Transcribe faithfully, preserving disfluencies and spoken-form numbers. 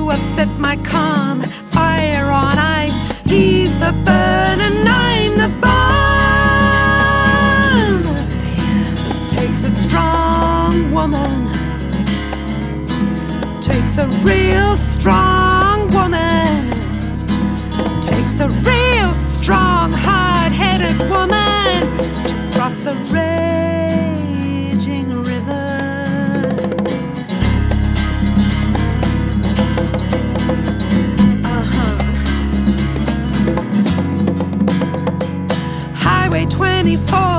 upset my calm. Fire on ice, he's the burn and I'm the bomb. It takes a strong woman, it takes a real strong woman, it takes a real strong, hard-headed woman to cross a raging river. Uh-huh. Highway twenty-four